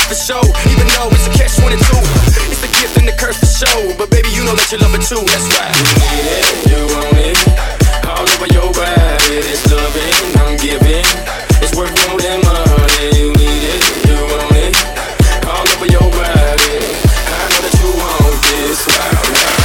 for show. Even though it's a catch-22, it's the gift and the curse for show. But baby, you know that you love it too, that's right. You need it, you want it, all over your body. It's loving, I'm giving, it's worth more than money. You need it, you want it, all over your body. I know that you want this, wow.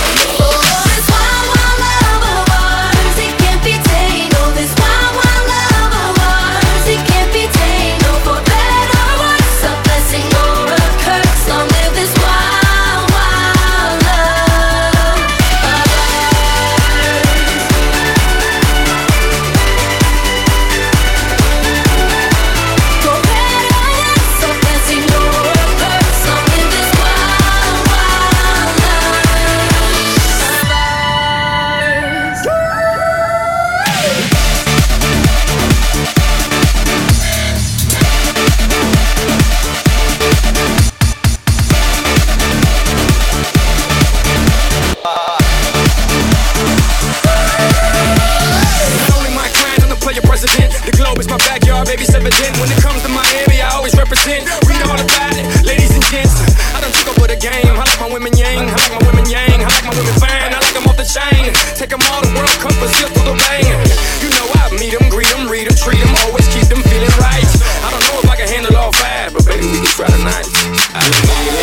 Baby, 7'10", when it comes to Miami, I always represent. Read all about it, ladies and gents. I done took over the game. I like my women yang, I like my women yang, I like my women fine, I like them off the chain. Take them all to World Cup, but still through the bang. You know I meet them, greet them, read them, treat them, always keep them feeling right. I don't know if I can handle all five, but baby, we can try tonight. I